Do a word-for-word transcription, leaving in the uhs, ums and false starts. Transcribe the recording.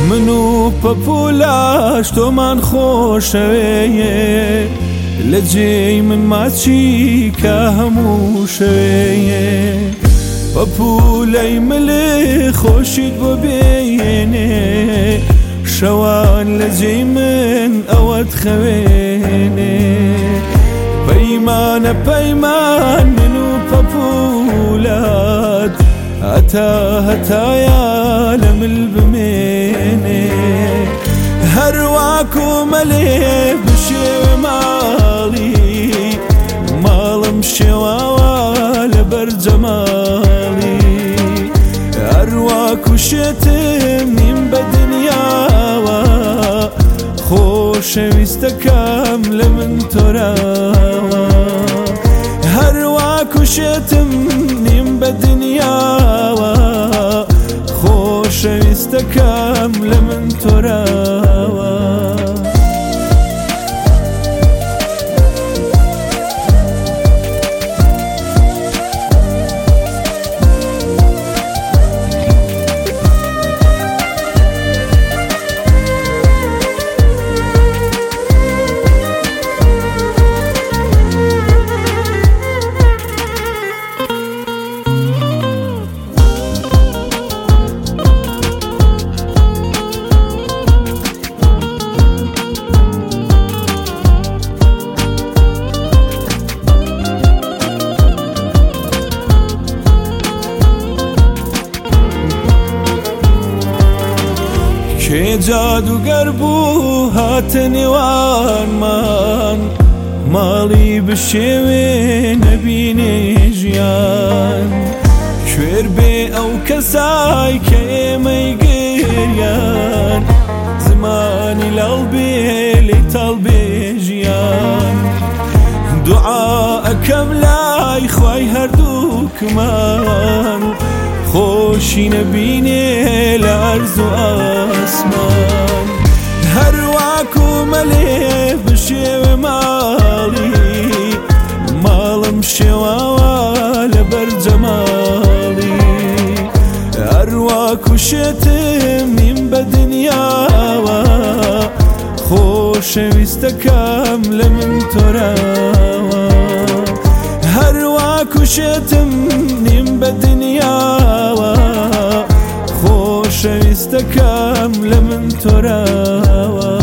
من و پەپولاش تۆمان خۆشەوەیە لە جێی من ماچی کە هەموو شەوەیە پەپولەی ملێ خۆشیت بۆ بێنێ شەوان لە جێی من ئەوەت خەوێنێ پەیمانە پەیمان من و پەپولات هەتا هەتایە لە مل بمێنێ هەرواکو مەلێ بشێوێ ماڵی ماڵم شێواوە لە بەرجەماڵی هەرواکو شێتم نیم بە دنیاوە خۆشەویستەکەم لە من تۆراوە هەرواکو شێتم نیم بە دنیاوە خۆشەویستەکەم لە من تۆراوە کێ جادوگەر بوو هاتە نێوانمان ماڵی بشێوێ نەبینێ ژیان کوێر بێ ئەو کەسای کە ئێمەی گریان زمانی لاڵ بێ لێی تاڵ بێ ژیان دوعا ئەکەم لای خوای هەردووکمان خۆشی نەبینێ لە عەرز و ئاسمان هەرواکو مەلێ بشێوێ ماڵی ماڵم شێواوە لە بەرجەماڵی هەرواکو شێتم نیم بە دنیاوە خۆشەویستەکەم لە من تۆراوە هەرواکو شێتم نیم بە دنیاوە خۆشەویستەکەم لە من تۆراوە